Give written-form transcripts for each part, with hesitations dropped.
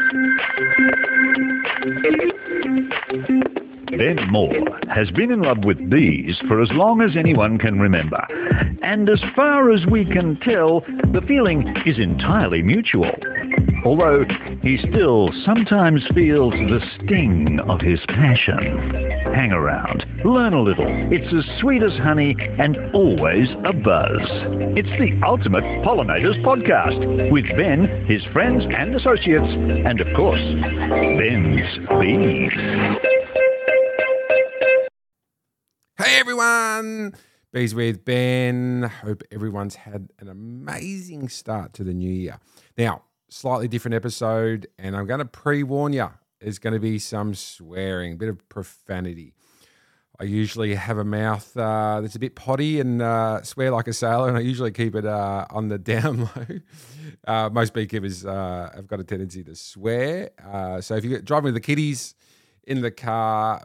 Ben Moore has been in love with bees for as long as anyone can remember. And as far as we can tell, the feeling is entirely mutual. Although he still sometimes feels the sting of his passion. Hang around, learn a little. It's as sweet as honey and always a buzz. It's the Ultimate Pollinators Podcast with Ben, his friends and associates, and of course, Ben's bees. Hey everyone, Bees with Ben. Hope everyone's had an amazing start to the new year. Now, slightly different episode, and I'm going to pre-warn you, there's going to be some swearing, a bit of profanity. I usually have a mouth that's a bit potty and swear like a sailor, and I usually keep it on the down low. Most beekeepers have got a tendency to swear. So if you're driving with the kiddies in the car,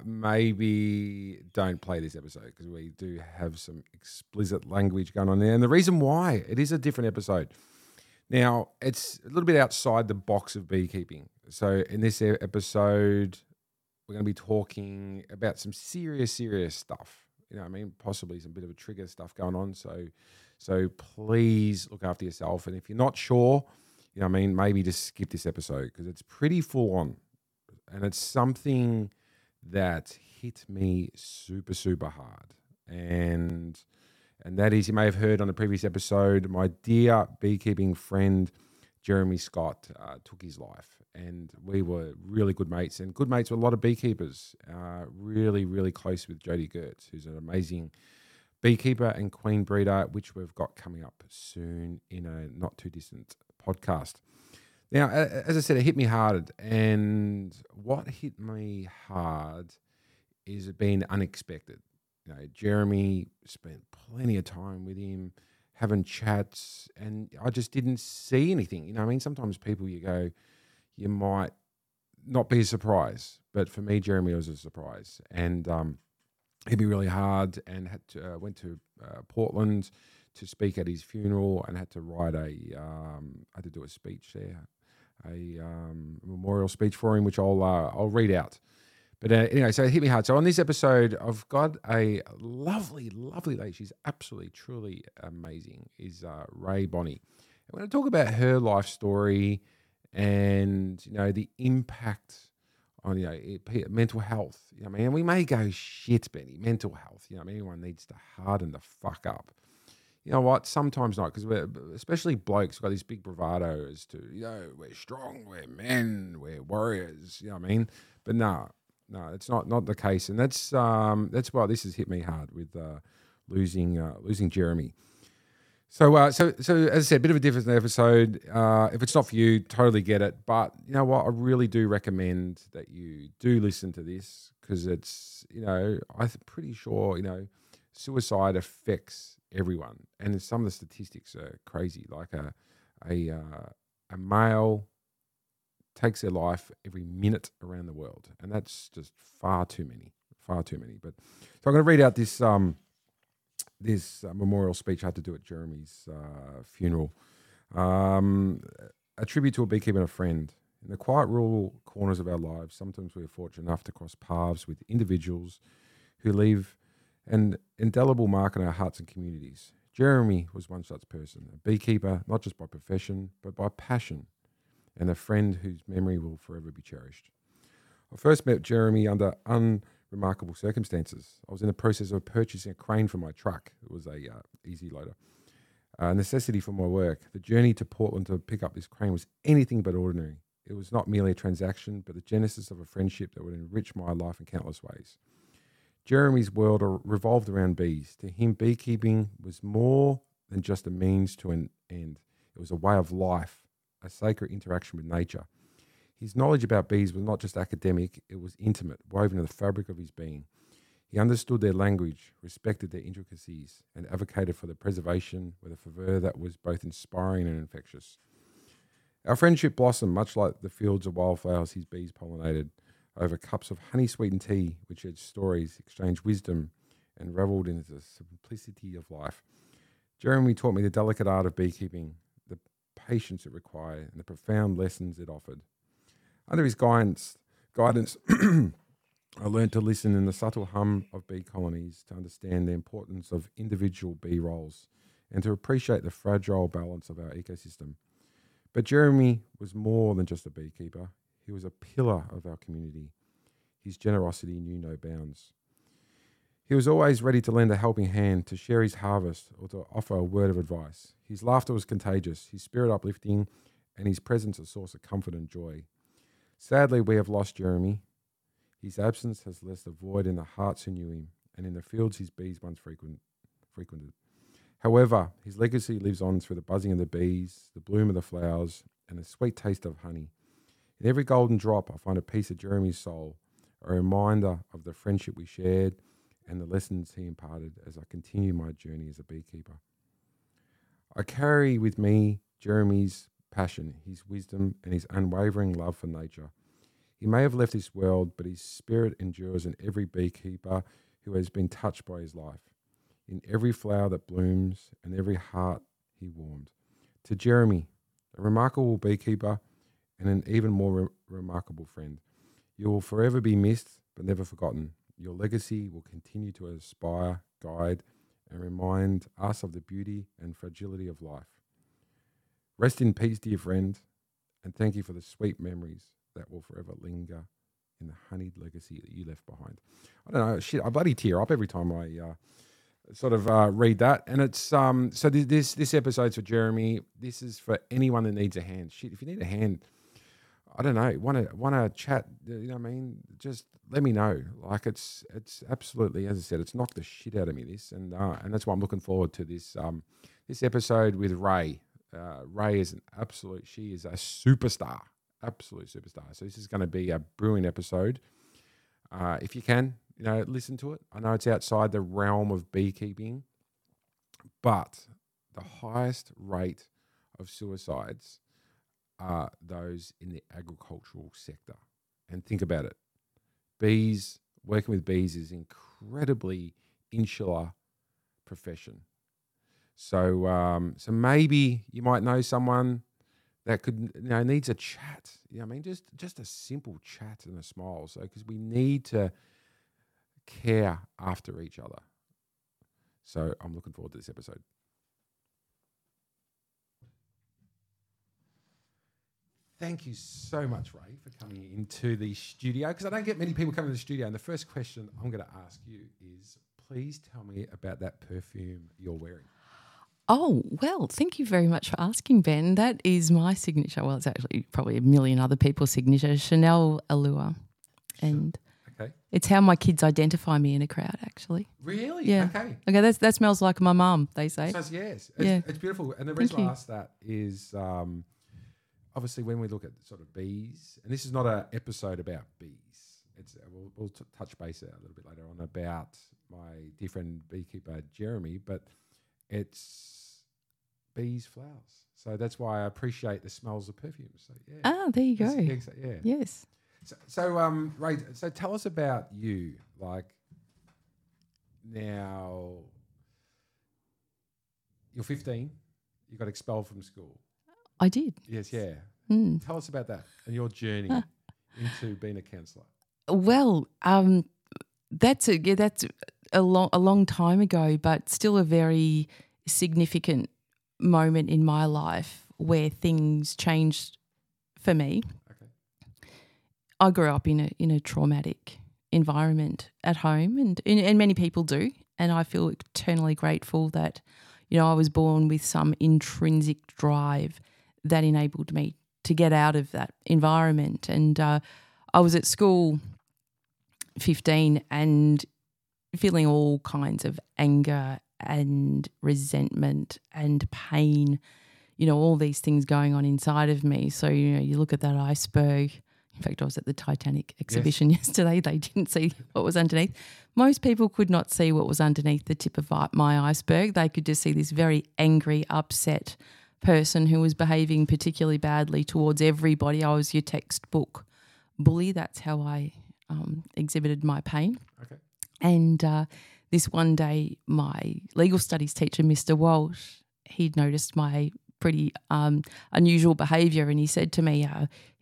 maybe don't play this episode because we do have some explicit language going on there. And the reason why, it is a different episode. Now, it's a little bit outside the box of beekeeping. So in this episode, we're going to be talking about some serious stuff. You know what I mean? Possibly some bit of a trigger stuff going on. So please look after yourself. And if you're not sure, you know what I mean, maybe just skip this episode because it's pretty full on. And it's something that hit me super hard. And that is, you may have heard on the previous episode, my dear beekeeping friend, Jeremy Scott, took his life. And we were really good mates, and good mates with a lot of beekeepers. Really close with Jody Gertz, who's an amazing beekeeper and queen breeder, which we've got coming up soon in a not too distant podcast. Now, as I said, it hit me hard. And what hit me hard is being unexpected. You know, Jeremy spent plenty of time with him, having chats, and I just didn't see anything. You know what I mean? Sometimes people you might not be a surprise, but for me, Jeremy was a surprise. And hit me really hard, and went to Portland to speak at his funeral, and had to write I had to do a speech there, a memorial speech for him, which I'll read out. But anyway, so it hit me hard. So on this episode, I've got a lovely lady. She's absolutely, truly amazing, is Ray Bonney. And we're going to talk about her life story and, you know, the impact on, you know, mental health. You know what I mean? And we may go, shit, Benny, mental health. You know what I mean? Everyone needs to harden the fuck up. You know what? Sometimes not, because we're, especially blokes, got this big bravado as to, you know, we're strong, we're men, we're warriors. You know what I mean? But no, it's not the case, and that's why this has hit me hard with losing Jeremy. So as I said, a bit of a different episode. If it's not for you, totally get it. But you know what? I really do recommend that you do listen to this because it's, you know, I'm pretty sure, you know, suicide affects everyone, and some of the statistics are crazy. Like a male takes their life every minute around the world, and that's just far too many. But so I'm going to read out this memorial speech I had to do at Jeremy's funeral. A tribute to a beekeeper and a friend. In the quiet rural corners of our lives, sometimes we are fortunate enough to cross paths with individuals who leave an indelible mark on our hearts and communities. Jeremy was one such person, a beekeeper, not just by profession, but by passion, and a friend whose memory will forever be cherished. I first met Jeremy under unremarkable circumstances. I was in the process of purchasing a crane for my truck. It was a easy loader. A necessity for my work. The journey to Portland to pick up this crane was anything but ordinary. It was not merely a transaction, but the genesis of a friendship that would enrich my life in countless ways. Jeremy's world revolved around bees. To him, beekeeping was more than just a means to an end. It was a way of life, a sacred interaction with nature. His knowledge about bees was not just academic, it was intimate, woven in the fabric of his being. He understood their language, respected their intricacies, and advocated for their preservation with a fervour that was both inspiring and infectious. Our friendship blossomed much like the fields of wildflowers his bees pollinated, over cups of honey-sweetened tea, which had stories, exchanged wisdom, and revelled in the simplicity of life. Jeremy taught me the delicate art of beekeeping, the patience it required, and the profound lessons it offered. Under his guidance, I learned to listen in the subtle hum of bee colonies, to understand the importance of individual bee roles, and to appreciate the fragile balance of our ecosystem. But Jeremy was more than just a beekeeper. He was a pillar of our community. His generosity knew no bounds. He was always ready to lend a helping hand, to share his harvest, or to offer a word of advice. His laughter was contagious, his spirit uplifting, and his presence a source of comfort and joy. Sadly, we have lost Jeremy. His absence has left a void in the hearts who knew him, and in the fields his bees once frequented. However, his legacy lives on through the buzzing of the bees, the bloom of the flowers, and the sweet taste of honey. In every golden drop, I find a piece of Jeremy's soul, a reminder of the friendship we shared and the lessons he imparted as I continue my journey as a beekeeper. I carry with me Jeremy's passion, his wisdom, and his unwavering love for nature. He may have left this world, but his spirit endures in every beekeeper who has been touched by his life, in every flower that blooms and every heart he warmed. To Jeremy, a remarkable beekeeper and an even more remarkable friend, you will forever be missed but never forgotten. Your legacy will continue to inspire, guide, and remind us of the beauty and fragility of life. Rest in peace, dear friend, and thank you for the sweet memories that will forever linger in the honeyed legacy that you left behind. I don't know, I bloody tear up every time I read that. And it's so this episode's for Jeremy. This is for anyone that needs a hand. If you need a hand, I don't know, want to chat, you know what I mean? Just let me know. Like it's absolutely, as I said, it's knocked the shit out of me, this, and that's why I'm looking forward to this this episode with Ray. Ray is she is a superstar, absolute superstar. So this is going to be a brewing episode. If you can, listen to it. I know it's outside the realm of beekeeping, but the highest rate of suicides are those in the agricultural sector. And think about it. Working with bees is incredibly insular profession. So maybe you might know someone that could, needs a chat. Just a simple chat and a smile. So, because we need to care after each other. So I'm looking forward to this episode. Thank you so much, Ray, for coming into the studio, because I don't get many people coming to the studio. And the first question I'm going to ask you is, please tell me about that perfume you're wearing. Oh, well, thank you very much for asking, Ben. That is my signature. Well, it's actually probably a million other people's signature, Chanel Allure. And okay, it's how my kids identify me in a crowd, actually. Really? Yeah. Okay, that smells like my mum, they say. So yes, Yeah. It's beautiful. And the reason I asked that is obviously when we look at sort of bees, and this is not an episode about bees. It's we'll touch base a little bit later on about my dear friend beekeeper Jeremy, but it's bees, flowers. So that's why I appreciate the smells of perfumes. So yeah. Ah, there you go. Yeah. Yes. So Ray, so tell us about you. Like, now you're 15. You got expelled from school. I did. Yes, yeah. Tell us about that and your journey into being a counsellor. Well, that's a long time ago, but still a very significant moment in my life where things changed for me. Okay. I grew up in a traumatic environment at home, and many people do, and I feel eternally grateful that I was born with some intrinsic drive that enabled me to get out of that environment. And I was at school 15 and feeling all kinds of anger and resentment and pain, all these things going on inside of me. So, you look at that iceberg. In fact, I was at the Titanic exhibition yesterday. They didn't see what was underneath. Most people could not see what was underneath the tip of my iceberg. They could just see this very angry, upset person who was behaving particularly badly towards everybody. I was your textbook bully. That's how I exhibited my pain. Okay. And this one day, my legal studies teacher, Mr. Walsh, he'd noticed my pretty unusual behaviour, and he said to me,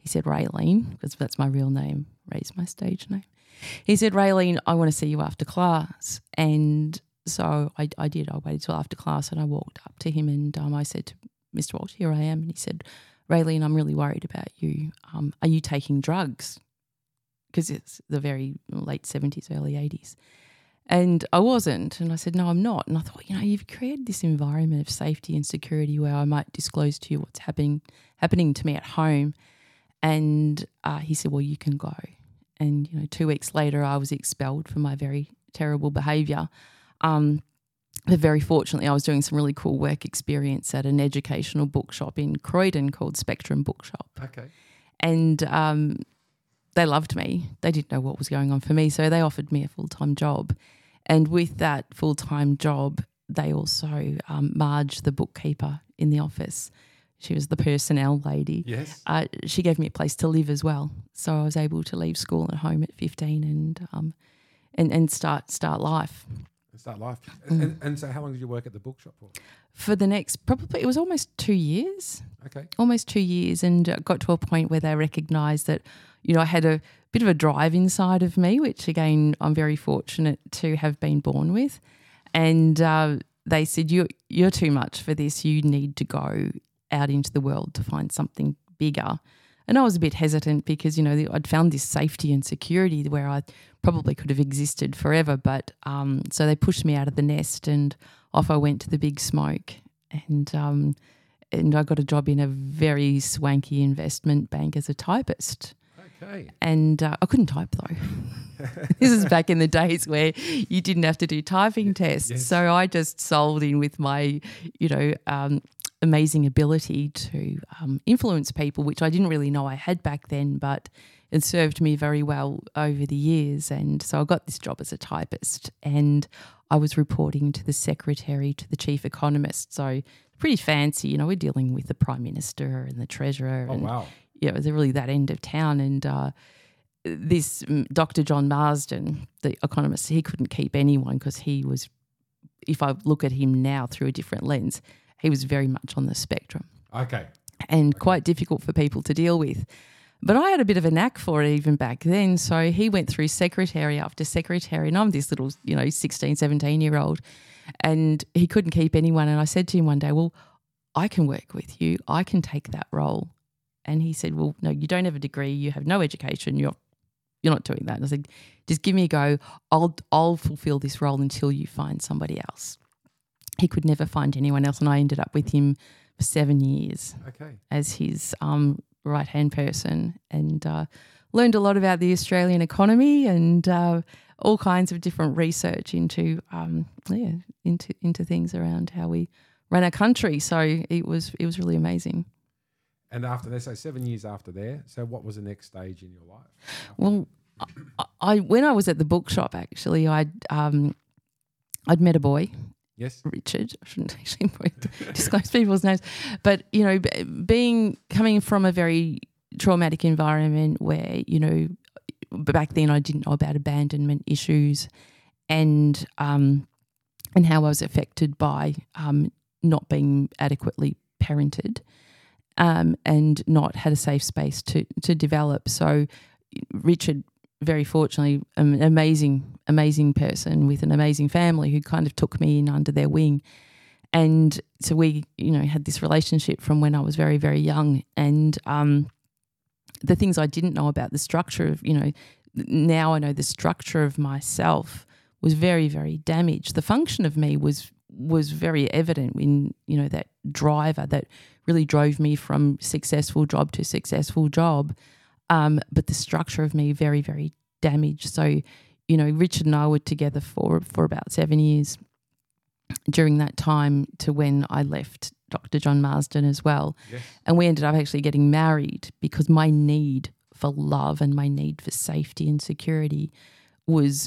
He said, Raylene, because that's my real name, Ray's my stage name. He said, Raylene, I want to see you after class. And so I did. I waited till after class and I walked up to him and I said to Mr. Walsh, here I am. And he said, Raylene, I'm really worried about you. Are you taking drugs? Because it's the very late 70s, early 80s. And I wasn't. And I said, no, I'm not. And I thought, you've created this environment of safety and security where I might disclose to you what's happening to me at home. And he said, well, you can go. And, 2 weeks later, I was expelled for my very terrible behaviour. But very fortunately, I was doing some really cool work experience at an educational bookshop in Croydon called Spectrum Bookshop. Okay. And they loved me. They didn't know what was going on for me, so they offered me a full-time job. And with that full-time job, they also Marge, the bookkeeper in the office, she was the personnel lady. Yes. She gave me a place to live as well. So I was able to leave school and home at 15 and start life. Start life. And so how long did you work at the bookshop for? For the next, probably, it was almost 2 years. Okay. Almost 2 years, and got to a point where they recognised that, I had a bit of a drive inside of me, which again, I'm very fortunate to have been born with. And they said, you're too much for this. You need to go out into the world to find something bigger. And I was a bit hesitant because, I'd found this safety and security where I probably could have existed forever. But so they pushed me out of the nest and off I went to the big smoke. And I got a job in a very swanky investment bank as a typist. Okay. And I couldn't type though. This is back in the days where you didn't have to do typing tests. Yes. So I just sold in with my, amazing ability to influence people, which I didn't really know I had back then, but it served me very well over the years. And so I got this job as a typist and I was reporting to the secretary, to the chief economist. So pretty fancy, we're dealing with the Prime Minister and the Treasurer. Oh, wow. Yeah, it was really that end of town. And this Dr. John Marsden, the economist, he couldn't keep anyone because he was, if I look at him now through a different lens, he was very much on the spectrum. Okay. And quite difficult for people to deal with. But I had a bit of a knack for it even back then. So he went through secretary after secretary, and I'm this little, 16, 17-year-old, and he couldn't keep anyone. And I said to him one day, well, I can work with you. I can take that role. And he said, well, no, you don't have a degree. You have no education. You're not doing that. And I said, just give me a go. I'll fulfill this role until you find somebody else. He could never find anyone else, and I ended up with him for 7 years as his right-hand person, and learned a lot about the Australian economy and all kinds of different research into things around how we run our country. So it was really amazing. And after that, so 7 years after there, so what was the next stage in your life? Well, I when I was at the bookshop, actually, I'd met a boy. Yes. Richard. I shouldn't actually disclose people's names. But, coming from a very traumatic environment where, back then I didn't know about abandonment issues and how I was affected by not being adequately parented and not had a safe space to develop. So Richard, very fortunately, an amazing person with an amazing family who kind of took me in under their wing. And so we, had this relationship from when I was very, very young. And the things I didn't know about the structure of, now I know the structure of myself was very, very damaged. The function of me was very evident in, that driver that really drove me from successful job to successful job. But the structure of me very, very damaged. So, Richard and I were together for about 7 years during that time to when I left Dr. John Marsden as well. Yes. And we ended up actually getting married because my need for love and my need for safety and security was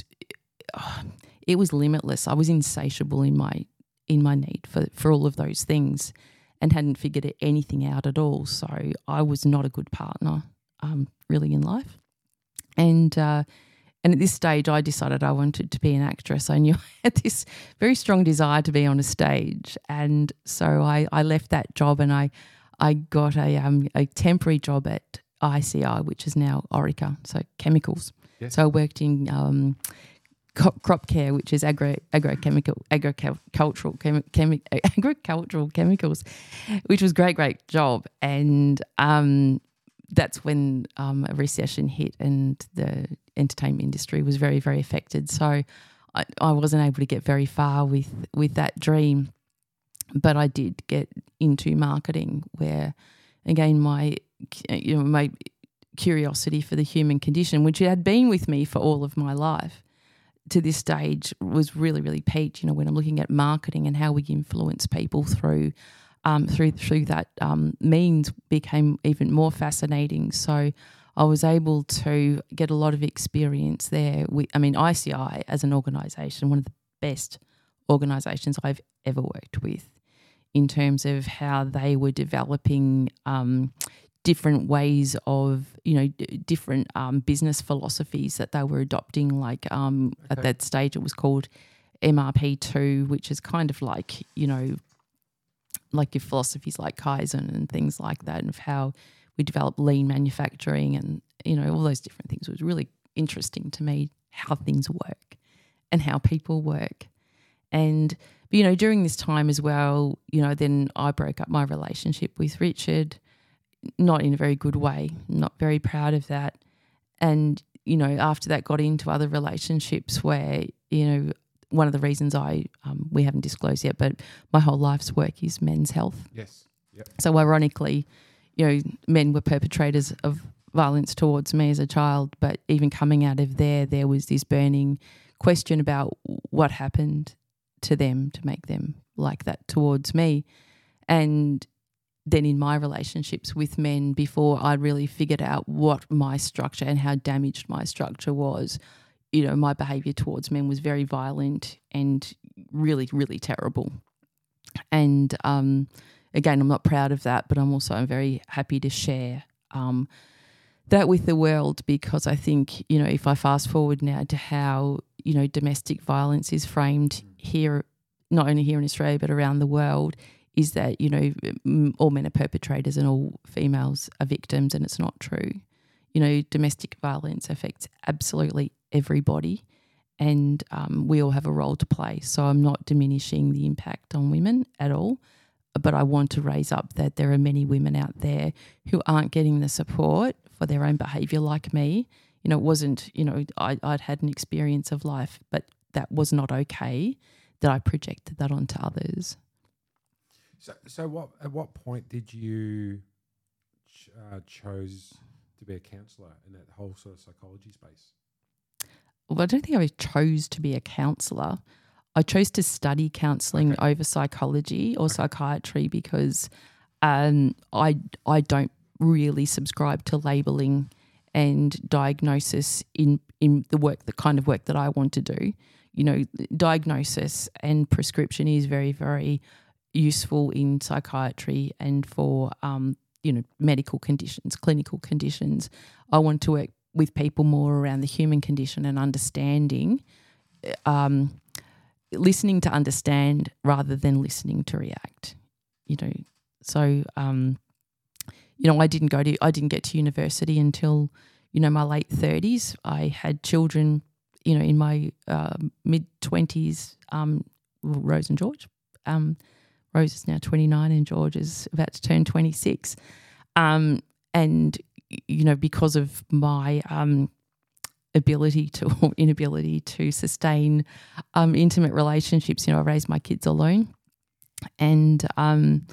limitless. I was insatiable in my need for all of those things and hadn't figured anything out at all. So I was not a good partner. Really in life. And at this stage I decided I wanted to be an actress. I knew I had this very strong desire to be on a stage. And so I left that job and I got a temporary job at ICI, which is now Orica, so chemicals. Yes. So I worked in crop care, which is agricultural chemicals, which was great job. And that's when a recession hit and the entertainment industry was very, very affected. So I wasn't able to get very far with that dream, but I did get into marketing, where again my curiosity for the human condition, which had been with me for all of my life, to this stage was really, really peaked. When I'm looking at marketing and how we influence people through that means, became even more fascinating. So I was able to get a lot of experience there. ICI as an organisation, one of the best organisations I've ever worked with, in terms of how they were developing different ways of, different business philosophies that they were adopting. Like at that stage, it was called MRP2, which is kind of like, like your philosophies like Kaizen and things like that, and of how we develop lean manufacturing and, all those different things. It was really interesting to me how things work and how people work. And, during this time as well, then I broke up my relationship with Richard, not in a very good way, not very proud of that. And, after that got into other relationships where, one of the reasons we haven't disclosed yet, but my whole life's work is men's health. Yes. Yep. So ironically, men were perpetrators of violence towards me as a child, but even coming out of there was this burning question about what happened to them to make them like that towards me. And then in my relationships with men, before I really figured out what my structure and how damaged my structure was, my behaviour towards men was very violent and really, really terrible. And again, I'm not proud of that, but I'm also very happy to share that with the world, because I think, if I fast forward now to how, domestic violence is framed here, not only here in Australia but around the world, is that, all men are perpetrators and all females are victims, and it's not true. Domestic violence affects absolutely everybody, and we all have a role to play. So I'm not diminishing the impact on women at all, but I want to raise up that there are many women out there who aren't getting the support for their own behaviour like me. It wasn't, I'd had an experience of life, but that was not okay, that I projected that onto others. So at what point did you chose to be a counsellor in that whole sort of psychology space? Well, I don't think I chose to be a counsellor. I chose to study counselling over psychology or psychiatry because I don't really subscribe to labelling and diagnosis in the kind of work that I want to do. Diagnosis and prescription is very, very useful in psychiatry and for medical conditions, clinical conditions. I want to work with people more around the human condition and understanding, listening to understand rather than listening to react. So I didn't get to university until my late 30s. I had children, in my mid-20s. Rose and George. Rose is now 29 and George is about to turn 26. And, because of my inability to sustain intimate relationships, I raised my kids alone. And, and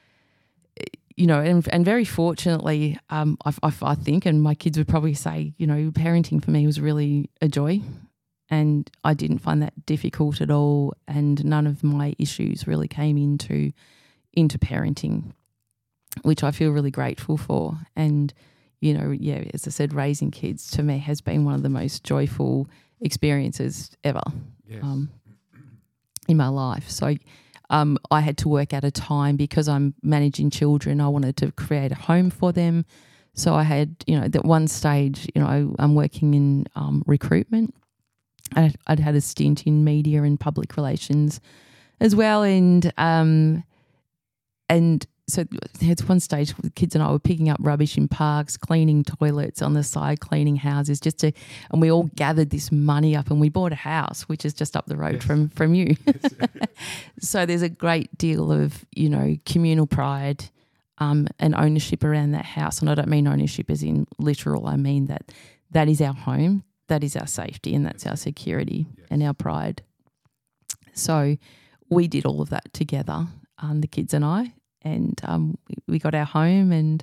very fortunately, I think, and my kids would probably say, parenting for me was really a joy. And I didn't find that difficult at all, and none of my issues really came into parenting, which I feel really grateful for. And, as I said, raising kids to me has been one of the most joyful experiences ever. Yes. In my life. So I had to work at a time, because I'm managing children, I wanted to create a home for them. So I had, at one stage, I'm working in recruitment. I'd had a stint in media and public relations as well, and so at one stage, the kids and I were picking up rubbish in parks, cleaning toilets on the side, cleaning houses, and we all gathered this money up, and we bought a house, which is just up the road from you. So there's a great deal of, communal pride and ownership around that house. And I don't mean ownership as in literal. I mean that is our home, that is our safety, and that's our security and our pride. So we did all of that together, the kids and I. And we got our home, and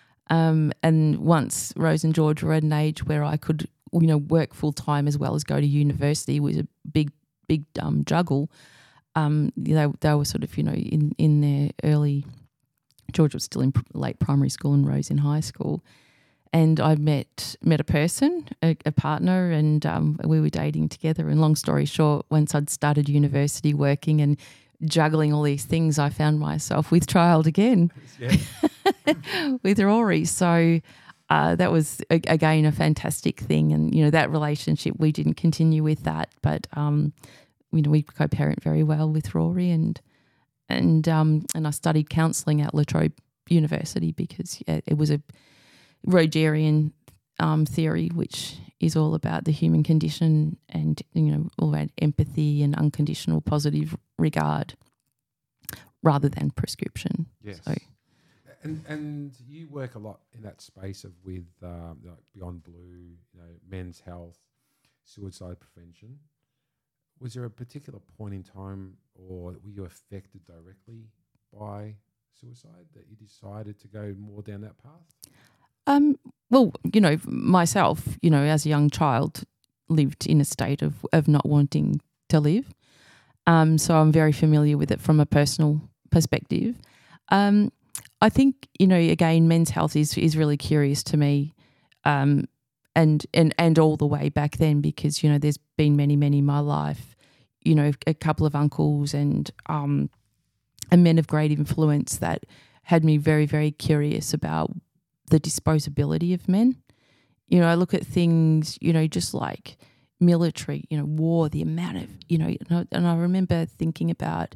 once Rose and George were at an age where I could, work full time as well as go to university, was a big juggle. They were sort of, in their early. George was still in late primary school and Rose in high school, and I met a person, a partner, and we were dating together. And long story short, once I'd started university working and juggling all these things, I found myself with child again with Rory. So that was, again, a fantastic thing. And, that relationship, we didn't continue with that. But, we co-parent very well with Rory. And I studied counselling at La Trobe University because it was a Rogerian theory, which is all about the human condition and, all about empathy and unconditional positive regard rather than prescription. Yes. So. And you work a lot in that space with like Beyond Blue, men's health, suicide prevention. Was there a particular point in time, or were you affected directly by suicide that you decided to go more down that path? Well, myself, as a young child, lived in a state of not wanting to live. So I'm very familiar with it from a personal perspective. I think, again, men's health is really curious to me, and all the way back then, because, there's been many in my life, a couple of uncles and men of great influence that had me very, very curious about the disposability of men. I look at things, just like military, war, the amount of, and I remember thinking about,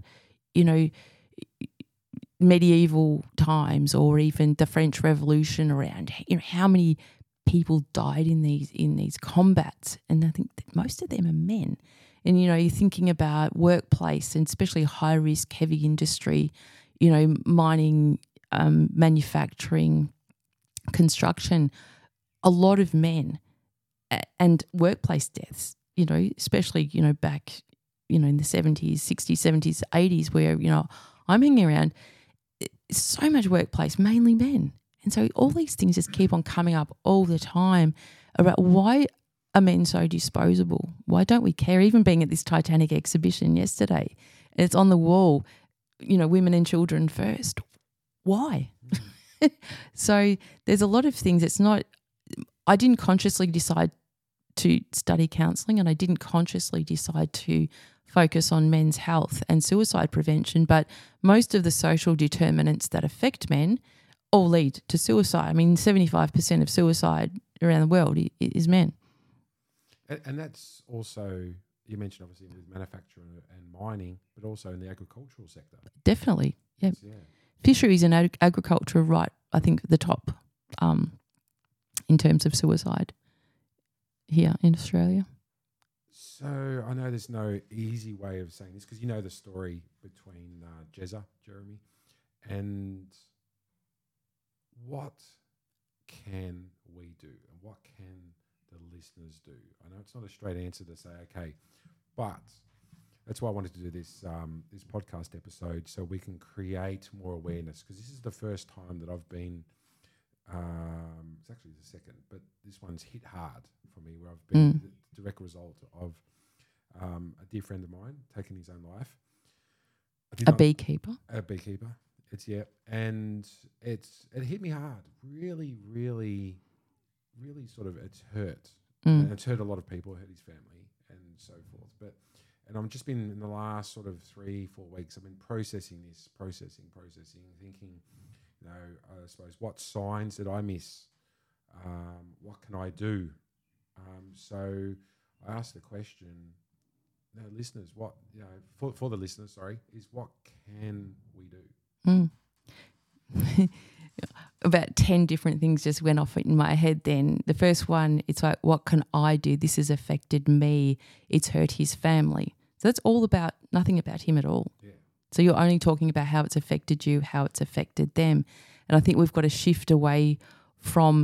medieval times or even the French Revolution around, how many people died in these combats. And I think that most of them are men. And, you're thinking about workplace and especially high risk, heavy industry, mining, manufacturing, construction, a lot of men, and workplace deaths, especially, back, in the 70s, 60s, 70s, 80s, where, I'm hanging around, so much workplace, mainly men. And so all these things just keep on coming up all the time about why are men so disposable? Why don't we care? Even being at this Titanic exhibition yesterday, and it's on the wall, women and children first. Why? So there's a lot of things. It's not, I didn't consciously decide to study counselling, and I didn't consciously decide to focus on men's health and suicide prevention, but most of the social determinants that affect men all lead to suicide. I mean, 75% of suicide around the world is men. And that's also, you mentioned obviously with manufacturing and mining, but also in the agricultural sector. Definitely, yeah. Yeah. Fisheries and agriculture, right, I think the top in terms of suicide here in Australia. So I know there's no easy way of saying this because you know the story between Jeremy, and what can we do and what can the listeners do? I know it's not a straight answer to say, okay, but that's why I wanted to do this this podcast episode so we can create more awareness, because this is the first time that I've been, it's actually the second, but this one's hit hard for me, where I've been the direct result of a dear friend of mine taking his own life. A beekeeper. It's and it hit me hard. Really, really, really sort of it's hurt. And it's hurt a lot of people, hurt his family and so forth. And I've just been in the last sort of 3-4 weeks, I've been processing, thinking, I suppose, what signs did I miss? What can I do? So I asked the question, listeners, what, for the listeners, is what can we do? about 10 different things just went off in my head then. The first one, it's like, what can I do? This has affected me. It's hurt his family. So that's all about, nothing about him at all. Yeah. So you're only talking about how it's affected you, how it's affected them. And I think we've got to shift away from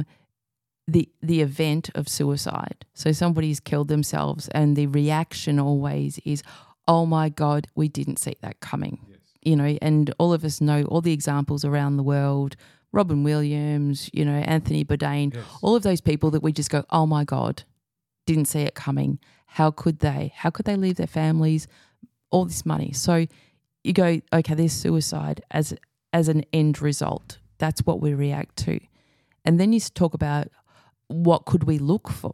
the event of suicide. So somebody's killed themselves and the reaction always is, oh my God, we didn't see that coming. Yes. You know, and all of us know all the examples around the world, Robin Williams, you know, Anthony Bourdain, yes. All of those people that we just go, oh my God, didn't see it coming. How could they? How could they leave their families, all this money? So you go, okay, there's suicide as an end result. That's what we react to. And then you talk about what could we look for?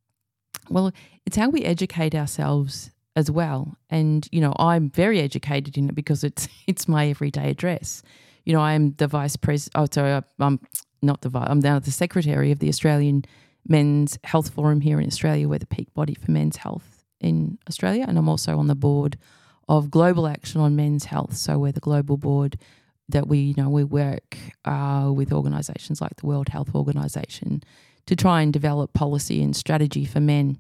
Well, it's how we educate ourselves as well. And, you know, I'm very educated in it because it's my everyday address. You know, I'm the vice president, I'm now the secretary of the Australian Men's Health Forum here in Australia. We're the peak body for men's health in Australia. And I'm also on the board of Global Action on Men's Health. So we're the global board that we work with organisations like the World Health Organization to try and develop policy and strategy for men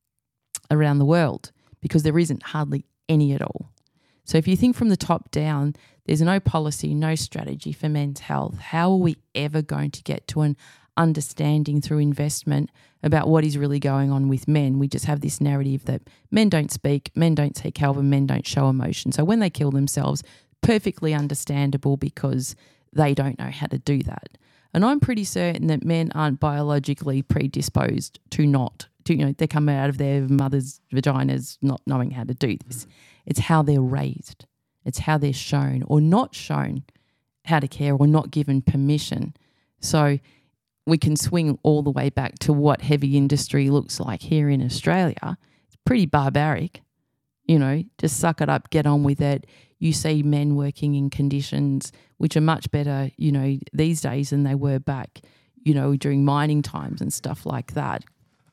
around the world, because there isn't hardly any at all. So if you think from the top down, there's no policy, no strategy for men's health. How are we ever going to get to an understanding through investment about what is really going on with men? We just have this narrative that men don't speak, men don't seek help, and men don't show emotion. So when they kill themselves, perfectly understandable because they don't know how to do that. And I'm pretty certain that men aren't biologically predisposed to they come out of their mother's vaginas not knowing how to do this. It's how they're raised. It's how they're shown or not shown how to care or not given permission. So we can swing all the way back to what heavy industry looks like here in Australia. It's pretty barbaric. You know, just suck it up, get on with it. You see men working in conditions which are much better, you know, these days than they were back, you know, during mining times and stuff like that,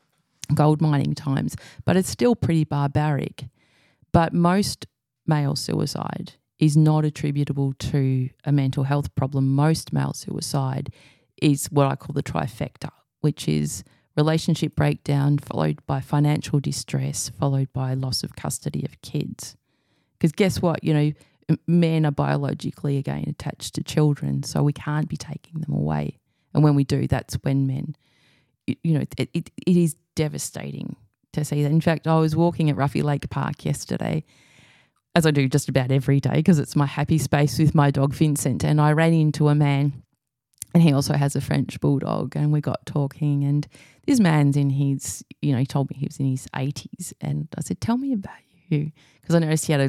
gold mining times. But it's still pretty barbaric. But most male suicide is not attributable to a mental health problem. Most male suicide is what I call the trifecta, which is relationship breakdown followed by financial distress, followed by loss of custody of kids. Because guess what? You know, men are biologically, again, attached to children, so we can't be taking them away. And when we do, that's when men, you know, it is devastating to see that. In fact, I was walking at Ruffy Lake Park yesterday, as I do just about every day because it's my happy space with my dog Vincent, and I ran into a man, and he also has a French bulldog, and we got talking, and this man's in his, you know, he told me he was in his 80s, and I said, tell me about you, because I noticed he had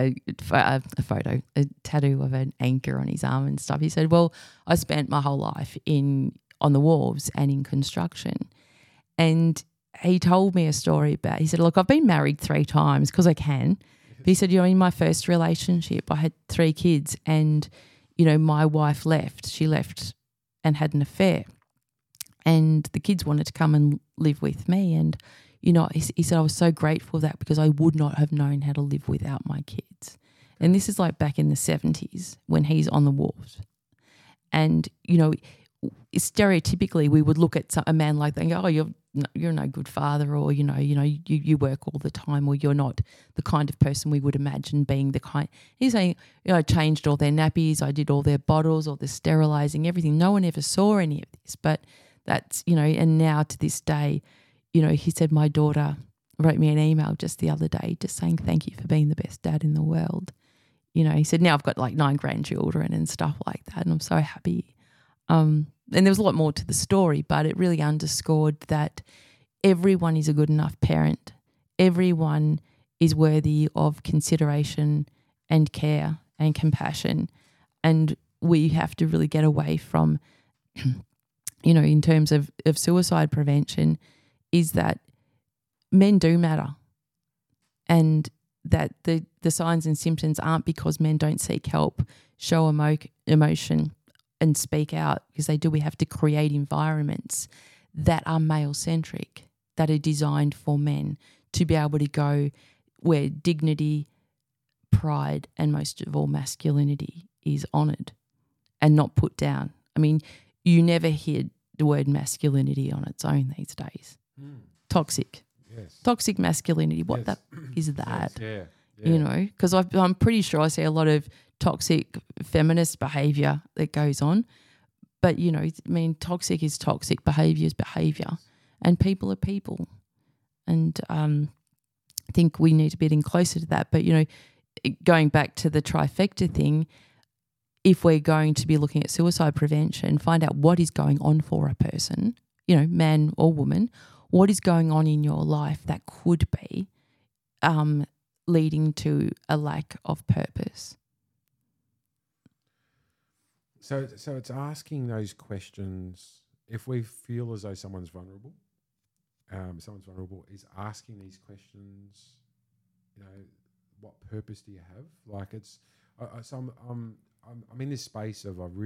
a tattoo of an anchor on his arm and stuff. He said, well, I spent my whole life on the wharves and in construction. And he told me a story about, he said, look, I've been married 3 times because I can. But he said, you know, in my first relationship, I had 3 kids and, you know, my wife left. She left and had an affair. And the kids wanted to come and live with me. And, you know, he said, I was so grateful for that because I would not have known how to live without my kids. And this is like back in the 70s when he's on the wharves. And, you know, stereotypically we would look at a man like that and go, oh, you're no good father, or, you work all the time, or you're not the kind of person we would imagine being the kind. He's saying, you know, I changed all their nappies, I did all their bottles, all the sterilising, everything. No one ever saw any of this, but that's, you know, and now to this day, you know, he said my daughter wrote me an email just the other day just saying thank you for being the best dad in the world. You know, he said now I've got like 9 grandchildren and stuff like that, and I'm so happy. And there was a lot more to the story, but it really underscored that everyone is a good enough parent. Everyone is worthy of consideration and care and compassion. And we have to really get away from, you know, in terms of suicide prevention, is that men do matter, and that the signs and symptoms aren't because men don't seek help, show emotion and speak out, because they do. We have to create environments that are male-centric, that are designed for men to be able to go where dignity, pride, and most of all masculinity is honoured. and not put down. I mean, you never hear the word masculinity on its own these days. Toxic. Yes. Toxic masculinity. What Yes. that is that? Yes. Yeah. You know, because I'm pretty sure I see a lot of toxic feminist behaviour that goes on. But, you know, I mean, toxic is toxic, behaviour is behaviour, and people are people. And I think we need to be getting closer to that. But, you know, going back to the trifecta thing, if we're going to be looking at suicide prevention, find out what is going on for a person, you know, man or woman, what is going on in your life that could be leading to a lack of purpose. So it's asking those questions. If we feel as though someone's vulnerable, is asking these questions. You know, what purpose do you have? Like it's, I'm in this space of I've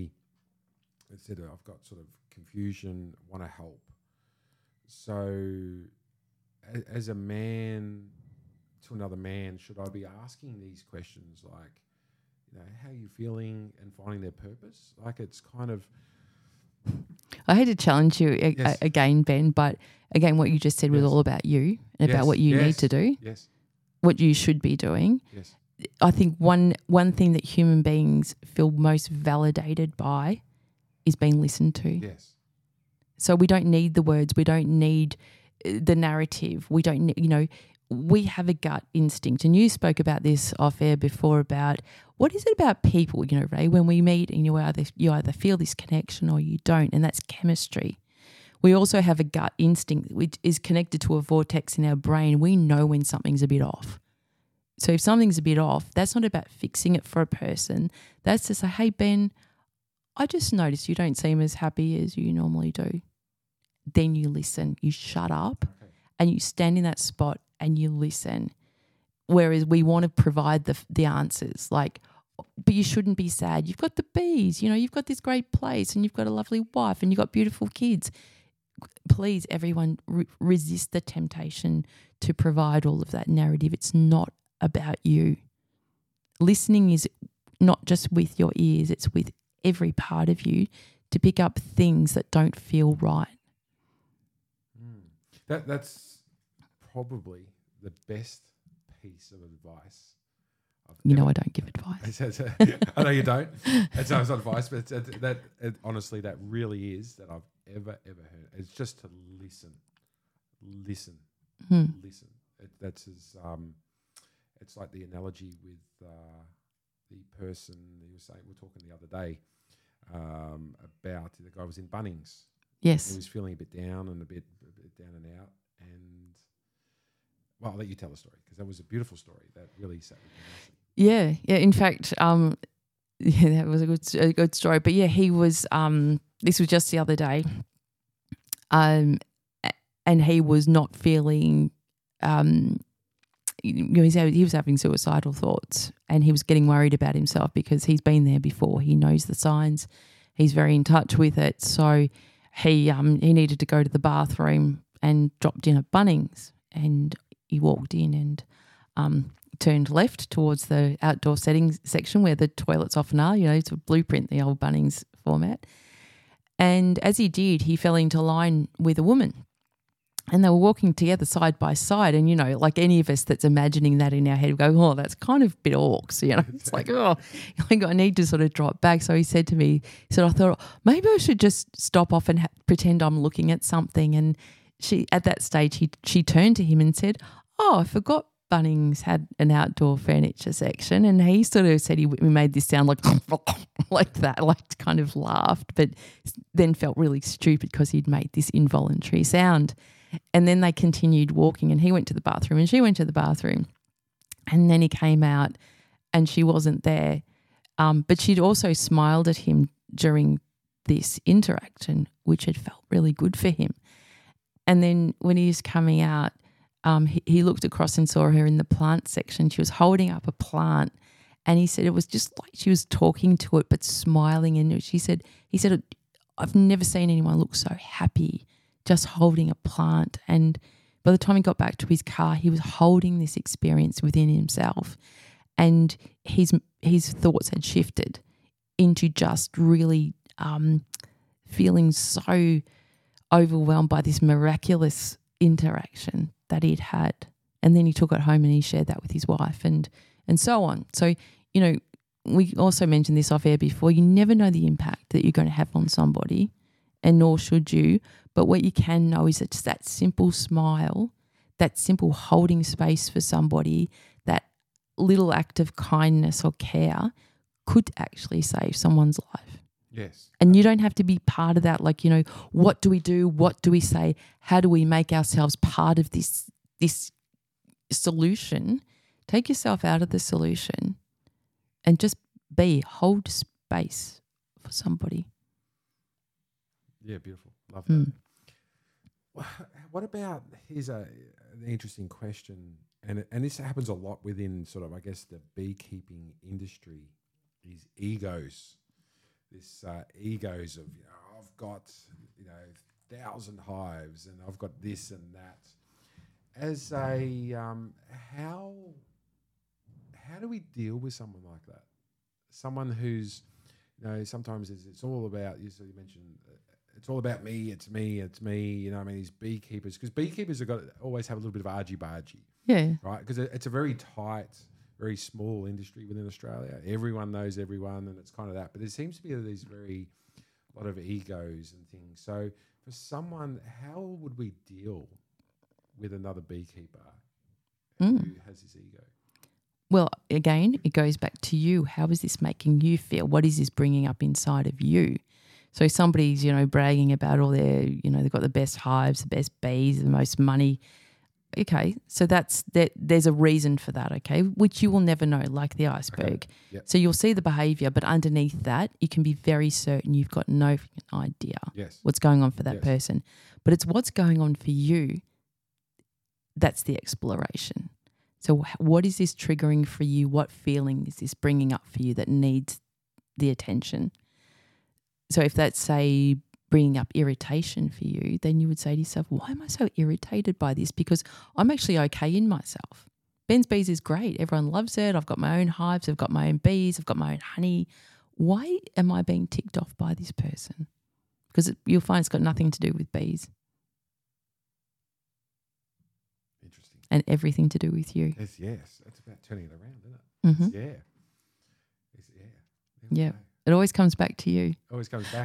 got sort of confusion, want to help. So as a man to another man, should I be asking these questions like, you know, how are you feeling and finding their purpose? Like it's kind of... I hate to challenge you Yes. again, Ben, but again, what you just said was Yes. all about you and about Yes. what you Yes. need to do, Yes. what you should be doing. Yes. I think one thing that human beings feel most validated by is being listened to. Yes. So we don't need the words. We don't need the narrative. We don't need, you know, we have a gut instinct. And you spoke about this off air before about what is it about people, you know, Ray, when we meet and you either feel this connection or you don't, and that's chemistry. We also have a gut instinct which is connected to a vortex in our brain. We know when something's a bit off. So if something's a bit off, that's not about fixing it for a person. That's to say, hey, Ben, I just noticed you don't seem as happy as you normally do. Then you listen, you shut up, and you stand in that spot and you listen. Whereas we want to provide the answers, like, but you shouldn't be sad. You've got the bees, you know, you've got this great place and you've got a lovely wife and you've got beautiful kids. Please, everyone, resist the temptation to provide all of that narrative. It's not about you. Listening is not just with your ears, it's with every part of you to pick up things that don't feel right. That's probably the best piece of advice. You know I don't give advice. I know you don't. It's not advice, but honestly, that really is that I've ever heard. It's just to listen. Listen. That's as it's like the analogy with the person you were saying. We were talking the other day about the guy was in Bunnings. Yes. He was feeling a bit down and a bit down and out. And well, I'll let you tell the story because that was a beautiful story that really sat with me nicely. Yeah. In fact, that was a good story. But yeah, he was. This was just the other day, and he was not feeling. You know, he was having suicidal thoughts, and he was getting worried about himself because he's been there before. He knows the signs. He's very in touch with it. So he needed to go to the bathroom and dropped in at Bunnings, and he walked in and turned left towards the outdoor settings section where the toilets often are, you know, to blueprint the old Bunnings format. And as he did, he fell into line with a woman. And they were walking together side by side. And, you know, like any of us that's imagining that in our head, we go, oh, that's kind of a bit orcs, you know. It's like, oh, I need to sort of drop back. So he said to me, I thought, maybe I should just stop off and pretend I'm looking at something. And at that stage, she turned to him and said, oh, I forgot Bunnings had an outdoor furniture section. And he sort of said we made this sound like that, like kind of laughed, but then felt really stupid because he'd made this involuntary sound. And then they continued walking and he went to the bathroom and she went to the bathroom. And then he came out and she wasn't there. But she'd also smiled at him during this interaction, which had felt really good for him. And then when he was coming out, he looked across and saw her in the plant section. She was holding up a plant and he said it was just like she was talking to it but smiling. And he said, I've never seen anyone look so happy just holding a plant. And by the time he got back to his car, he was holding this experience within himself and his thoughts had shifted into just really feeling so overwhelmed by this miraculous interaction that he'd had. And then he took it home and he shared that with his wife and so on. So, you know, we also mentioned this off air before. You never know the impact that you're going to have on somebody, and nor should you. But what you can know is that just that simple smile, that simple holding space for somebody, that little act of kindness or care could actually save someone's life. Yes. And you don't have to be part of that. Like, you know, what do we do? What do we say? How do we make ourselves part of this solution? Take yourself out of the solution and just hold space for somebody. Yeah, beautiful. Love that. What about, here's an interesting question, and this happens a lot within sort of, I guess, the beekeeping industry, is egos. This egos of, you know, I've got, you know, 1,000 hives and I've got this and that. As a, how do we deal with someone like that? Someone who's, you know, sometimes it's all about, you mentioned, it's all about me, it's me, you know, I mean, these beekeepers, because beekeepers always have a little bit of argy-bargy. Yeah. Right? Because it's a very tight, very small industry within Australia. Everyone knows everyone, and it's kind of that. But there seems to be these lot of egos and things. So for someone, how would we deal with another beekeeper who has this ego? Well, again, it goes back to you. How is this making you feel? What is this bringing up inside of you? So somebody's, you know, bragging about all their, you know, they've got the best hives, the best bees, the most money. Okay, so there's a reason for that, okay, which you will never know, like the iceberg. Okay. Yep. So you'll see the behaviour, but underneath that, you can be very certain you've got no idea what's going on for that person. But it's what's going on for you, that's the exploration. So what is this triggering for you? What feeling is this bringing up for you that needs the attention? So if that's, say, bringing up irritation for you, then you would say to yourself, why am I so irritated by this? Because I'm actually okay in myself. Ben's Bees is great. Everyone loves it. I've got my own hives. I've got my own bees. I've got my own honey. Why am I being ticked off by this person? Because you'll find it's got nothing to do with bees. Interesting. And everything to do with you. Yes. It's about turning it around, isn't it? Mm-hmm. Yeah. It always comes back to you. Always comes back.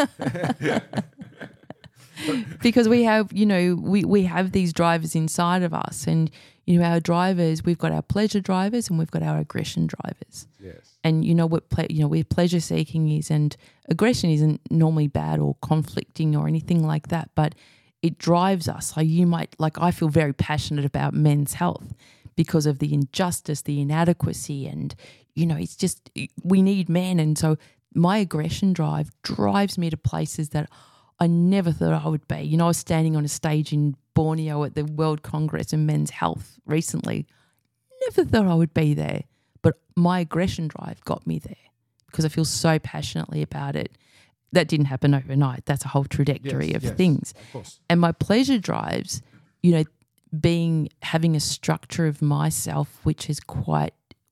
Because we have, you know, we have these drivers inside of us, and, you know, our drivers, we've got our pleasure drivers and we've got our aggression drivers. Yes. And you know what, where pleasure seeking is, and aggression isn't normally bad or conflicting or anything like that, but it drives us. So you might, like, I feel very passionate about men's health because of the injustice, the inadequacy, and, you know, it's just, we need men. And so my aggression drive drives me to places that I never thought I would be. You know, I was standing on a stage in Borneo at the World Congress in Men's Health recently. Never thought I would be there. But my aggression drive got me there because I feel so passionately about it. That didn't happen overnight. That's a whole trajectory of things. Of course. And my pleasure drives, you know, having a structure of myself which is quite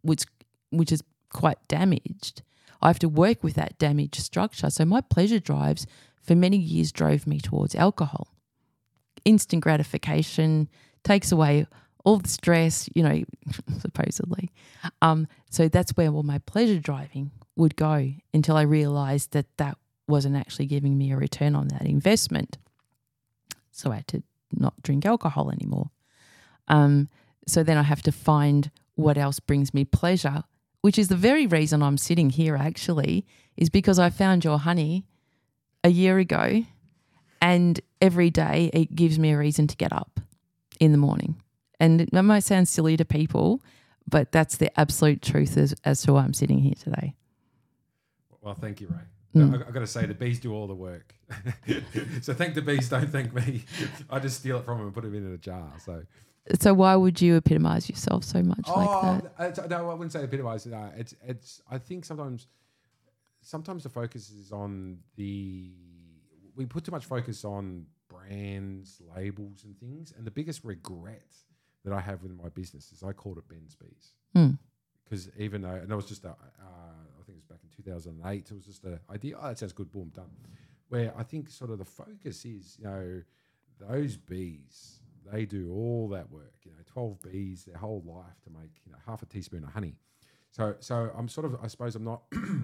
damaged. I have to work with that damaged structure. So my pleasure drives for many years drove me towards alcohol. Instant gratification, takes away all the stress, you know, supposedly. So that's where all my pleasure driving would go until I realised that wasn't actually giving me a return on that investment. So I had to not drink alcohol anymore. So then I have to find what else brings me pleasure, which is the very reason I'm sitting here actually, is because I found your honey a year ago, and every day it gives me a reason to get up in the morning. And it might sound silly to people, but that's the absolute truth as to why I'm sitting here today. Well, thank you, Ray. I've got to say, the bees do all the work. So thank the bees, don't thank me. I just steal it from them and put them in a jar. So why would you epitomise yourself so much like that? No, I wouldn't say epitomise. No, it's. I think sometimes the focus is on we put too much focus on brands, labels, and things. And the biggest regret that I have with my business is I called it Ben's Bees. Because even though, and that was just, I think it was back in 2008, it was just an idea, that sounds good, boom, done. Where I think sort of the focus is, those bees, they do all that work, 12 bees, their whole life to make, half a teaspoon of honey. So I'm sort of, I suppose I'm not,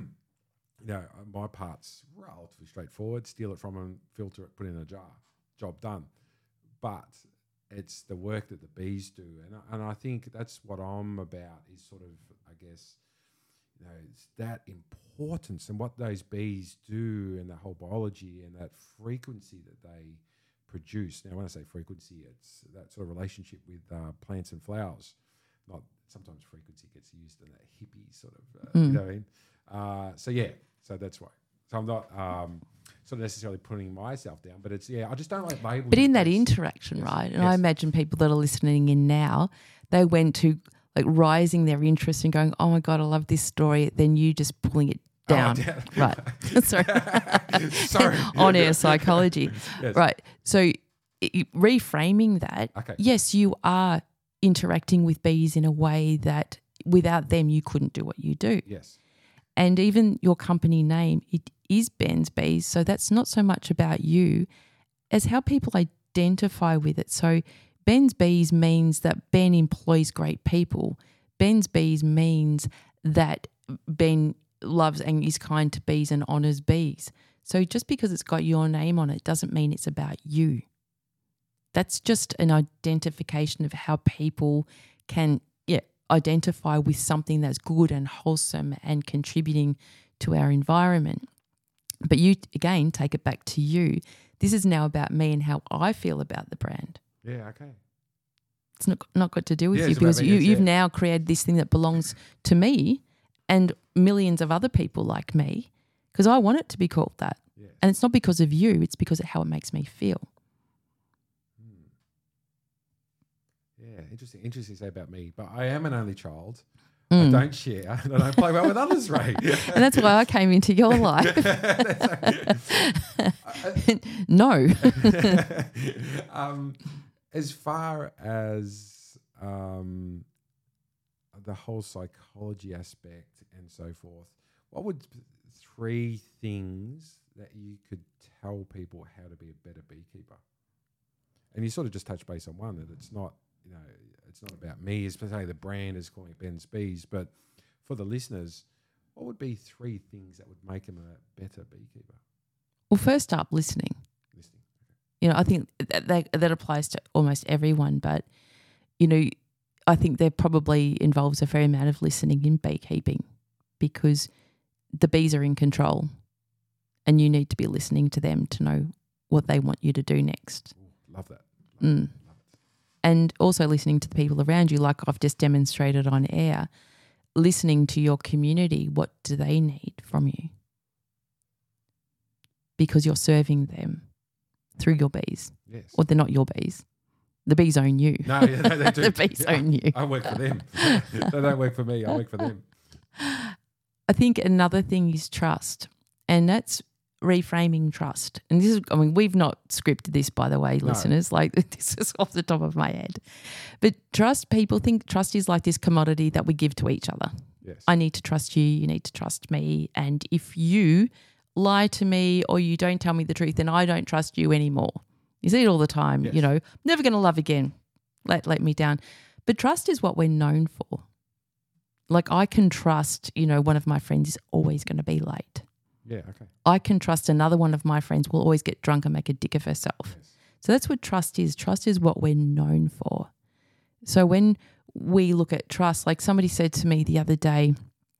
my part's relatively straightforward, steal it from them, filter it, put it in a jar, job done. But it's the work that the bees do. And I think that's what I'm about is sort of, I guess, it's that importance and what those bees do and the whole biology and that frequency that they produce. Now, when I say frequency, it's that sort of relationship with plants and flowers. Not sometimes frequency gets used in that hippie sort of, you know what I mean? So that's why. So I'm not sort of necessarily putting myself down, but it's, I just don't like labels. But in that interaction, right? And I imagine people that are listening in now, they went to like rising their interest and going, oh my God, I love this story. Then you just pulling it down. Right. Sorry. Sorry. On air psychology. Yes. Right. So reframing that, yes, you are interacting with bees in a way that without them you couldn't do what you do. Yes. And even your company name, it is Ben's Bees. So that's not so much about you as how people identify with it. So Ben's Bees means that Ben employs great people. Ben's Bees means that Ben loves and is kind to bees and honours bees. So just because it's got your name on it doesn't mean it's about you. That's just an identification of how people can identify with something that's good and wholesome and contributing to our environment. But you, again, take it back to you. This is now about me and how I feel about the brand. Yeah, okay. It's not got to do with you because you've now created this thing that belongs to me and millions of other people like me because I want it to be called that. Yes. And it's not because of you, it's because of how it makes me feel. Yeah, interesting to say about me. But I am an only child. I don't share and I don't play well with others, Ray. And that's why I came into your life. No. As far as the whole psychology aspect and so forth, what would 3 things that you could tell people how to be a better beekeeper? And you sort of just touched base on one, that it's not, it's not about me, as per se the brand is calling it Ben's Bees, but for the listeners, what would be 3 things that would make them a better beekeeper? Well, first up, listening. Okay. I think that applies to almost everyone, but, I think there probably involves a fair amount of listening in beekeeping because the bees are in control and you need to be listening to them to know what they want you to do next. Ooh, love that. And also listening to the people around you, like I've just demonstrated on air, listening to your community, what do they need from you? Because you're serving them through your bees. Yes. Or they're not your bees. The bees own you. No, they do. The bees own you. I work for them. They don't work for me. I work for them. I think another thing is trust, and that's reframing trust. And this is, we've not scripted this, by the way, listeners. Like, this is off the top of my head. But trust, people think trust is like this commodity that we give to each other. Yes. I need to trust you. You need to trust me. And if you lie to me or you don't tell me the truth, then I don't trust you anymore. You see it all the time, yes. Never going to love again. Let me down. But trust is what we're known for. Like I can trust, one of my friends is always going to be late. Yeah, okay. I can trust another one of my friends will always get drunk and make a dick of herself. Yes. So that's what trust is. Trust is what we're known for. So when we look at trust, like somebody said to me the other day,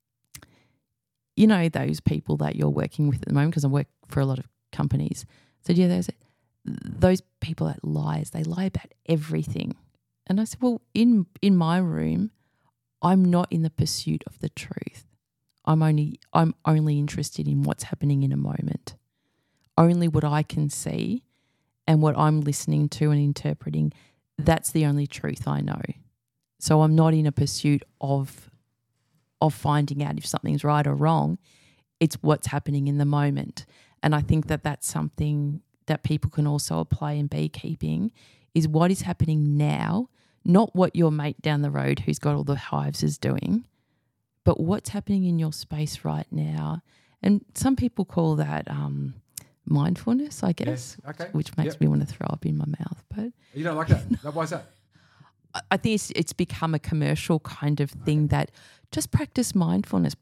those people that you're working with at the moment, because I work for a lot of companies, said, those people that they lie about everything. And I said, well, in my room, I'm not in the pursuit of the truth. I'm only interested in what's happening in a moment. Only what I can see and what I'm listening to and interpreting, that's the only truth I know. So I'm not in a pursuit of finding out if something's right or wrong. It's what's happening in the moment. And I think that that's something that people can also apply in beekeeping is what is happening now, not what your mate down the road who's got all the hives is doing, but what's happening in your space right now? And some people call that mindfulness, I guess, okay. which makes me want to throw up in my mouth. But you don't like that? No, why is that? I think it's become a commercial kind of thing that just practice mindfulness.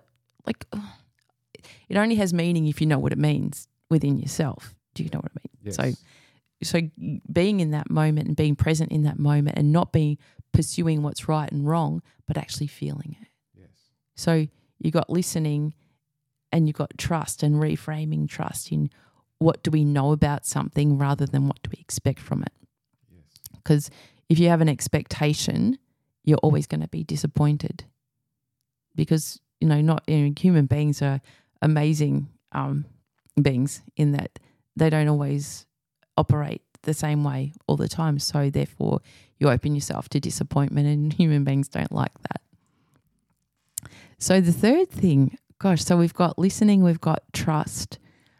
It only has meaning if you know what it means within yourself. Do you know what I mean? Yes. So being in that moment and being present in that moment and not being pursuing what's right and wrong, but actually feeling it. Yes. So you got listening and you got trust and reframing trust in what do we know about something rather than what do we expect from it. Yes. Because if you have an expectation, you're always going to be disappointed because, human beings are amazing beings in that they don't always operate the same way all the time. So therefore you open yourself to disappointment, and human beings don't like that. So the third thing, so we've got listening, we've got trust.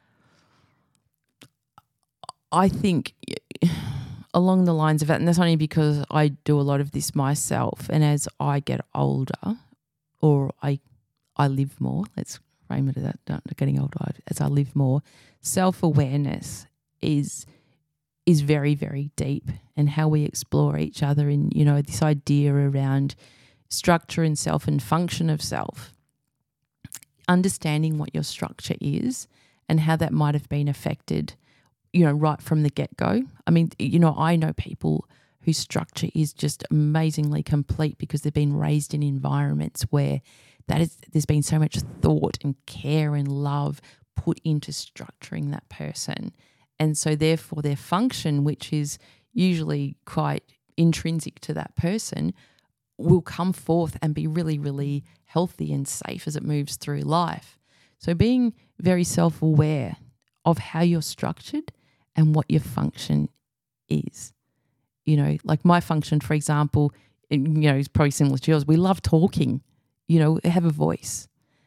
I think along the lines of that, and that's only because I do a lot of this myself, and as I get older or I live more, let's frame it as that, getting older, as I live more, self-awareness is very, very deep, and how we explore each other in, this idea around structure and self and function of self, understanding what your structure is and how that might have been affected, right from the get-go. I mean, I know people whose structure is just amazingly complete because they've been raised in environments where there's been so much thought and care and love put into structuring that person. And so therefore their function, which is usually quite intrinsic to that person, will come forth and be really, really healthy and safe as it moves through life. So being very self-aware of how you're structured and what your function is. Like my function, for example, is probably similar to yours. We love talking, have a voice.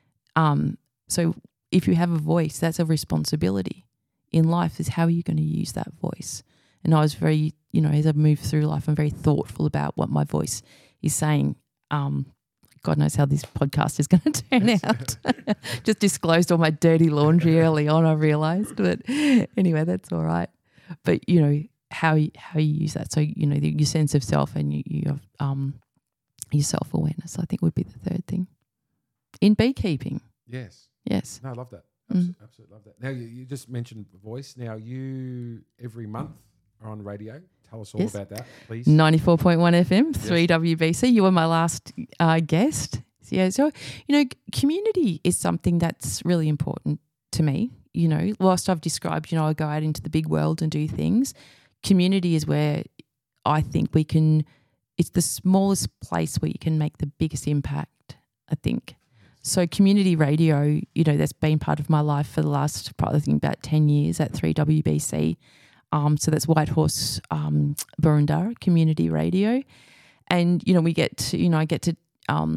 So if you have a voice, that's a responsibility in life, is how are you going to use that voice? And I was very, as I move through life, I'm very thoughtful about what my voice is saying. God knows how this podcast is going to turn out. Just disclosed all my dirty laundry early on, I realised. But anyway, that's all right. But, how you use that. So, your sense of self and your self-awareness, I think, would be the third thing. In beekeeping. Yes. Yes. No, I love that. Absolutely love that. Now, you just mentioned voice. Now, you every month are on radio. Tell us all about that, please. 94.1 FM, 3WBC. You were my last guest. Yeah, so, community is something that's really important to me. Whilst I've described, I go out into the big world and do things, community is where I think it's the smallest place where you can make the biggest impact, I think. So community radio, that's been part of my life for the last probably, I think, about 10 years at 3WBC. So that's Whitehorse Burundara Community Radio. And, we get to, I get to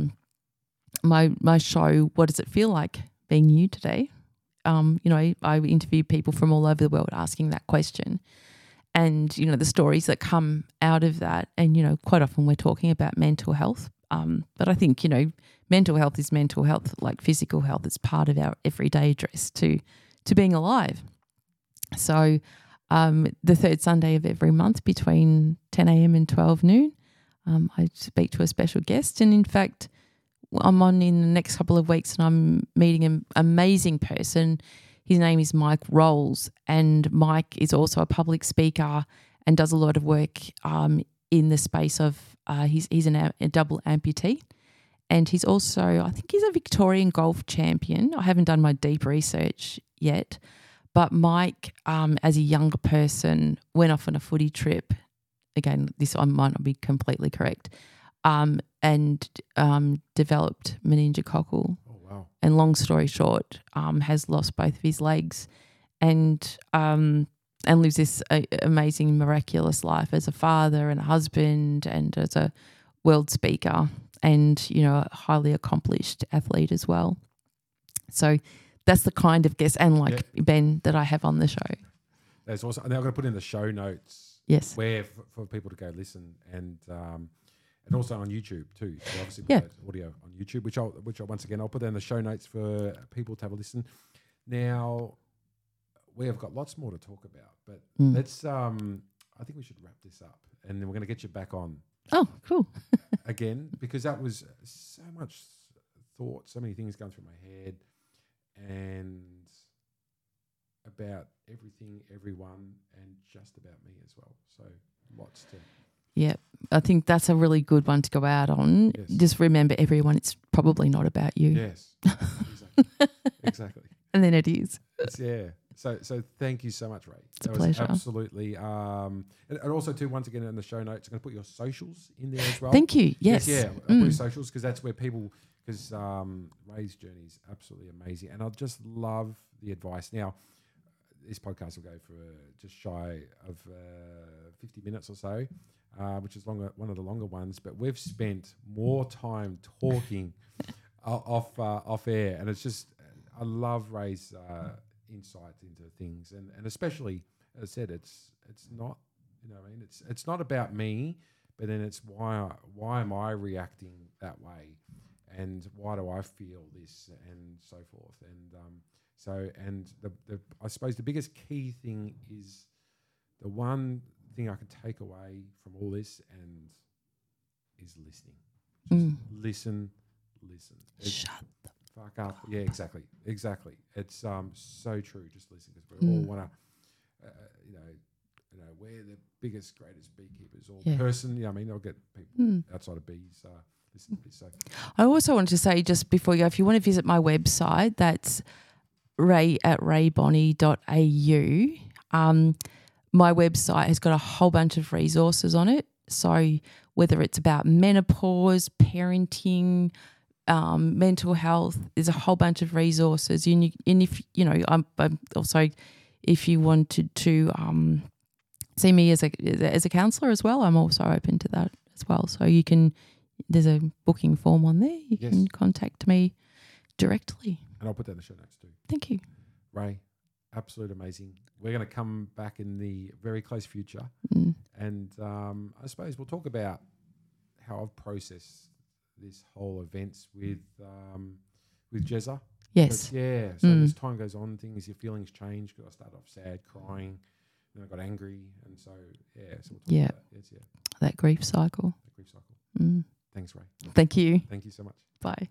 my show, What Does It Feel Like Being You Today? I interview people from all over the world asking that question. And, the stories that come out of that. And, quite often we're talking about mental health. But I think, mental health is mental health, like physical health. It's part of our everyday address to being alive. So the third Sunday of every month between 10 a.m. and 12 noon, I speak to a special guest. And in fact, I'm on in the next couple of weeks and I'm meeting an amazing person. His name is Mike Rolls, and Mike is also a public speaker and does a lot of work in the space of he's a double amputee, and he's also, I think he's a Victorian golf champion. I haven't done my deep research yet, but Mike, as a younger person, went off on a footy trip. Again, this I might not be completely correct, and developed meningococcal. Oh, wow. And long story short, has lost both of his legs and lives this amazing, miraculous life as a father and a husband and as a world speaker and, a highly accomplished athlete as well. So that's the kind of guest, and Ben, that I have on the show. That's awesome. And I'm going to put in the show notes yes, where for people to go listen. And And also on YouTube too. So obviously put that audio on YouTube, which I'll once again I'll put in the show notes for people to have a listen. Now we have got lots more to talk about, but let's I think we should wrap this up, and then we're going to get you back on. Oh, cool. Again, because that was so much thought, so many things going through my head, and about everything, everyone, and just about me as well. So lots to. Yeah, I think that's a really good one to go out on. Yes. Just remember, everyone, it's probably not about you. Yes, exactly. And then it is. So thank you so much, Ray. It's a pleasure. Absolutely. And also too, once again in the show notes, I'm going to put your socials in there as well. Thank you. Yes. Yeah. I'll put your socials because that's where people. Because Ray's journey is absolutely amazing, and I just love the advice. Now, this podcast will go for just shy of 50 minutes or so, which is one of the longer ones. But we've spent more time talking off air, and it's just I love Ray's insight into things, and especially as I said, it's not it's not about me, but then it's why am I reacting that way, and why do I feel this, and so forth, and the I suppose the biggest key thing is the one thing I can take away from all this and is listening. Just listen. Shut the fuck up. Yeah, exactly. It's so true. Just listen, because we all want to, we're the biggest, greatest beekeepers or person. I mean, I'll get people outside of bees listen to this. So I also want to say, just before you go, if you want to visit my website, that's ray@raybonnie.au. My website has got a whole bunch of resources on it. So whether it's about menopause, parenting, mental health, there's a whole bunch of resources. And if I'm also, if you wanted to see me as a counsellor as well, I'm also open to that as well. So you can. There's a booking form on there. You can contact me directly. And I'll put that in the show notes too. Thank you. Ray, absolute amazing. We're going to come back in the very close future. And I suppose we'll talk about how I've processed this whole events with Jezza. Yes. Yeah. So as time goes on, your feelings change. Because I started off sad, crying, then I got angry. And so, so we'll talk about that. That grief cycle. Thanks, Ray. Thank you. Thank you so much. Bye.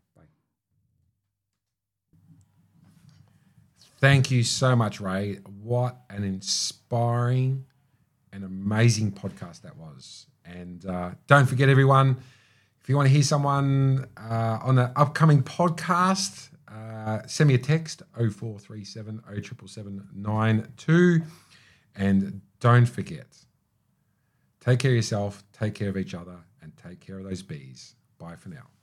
Thank you so much, Ray. What an inspiring and amazing podcast that was. And don't forget, everyone, if you want to hear someone on an upcoming podcast, send me a text, 0437 077 92. And don't forget, take care of yourself, take care of each other, and take care of those bees. Bye for now.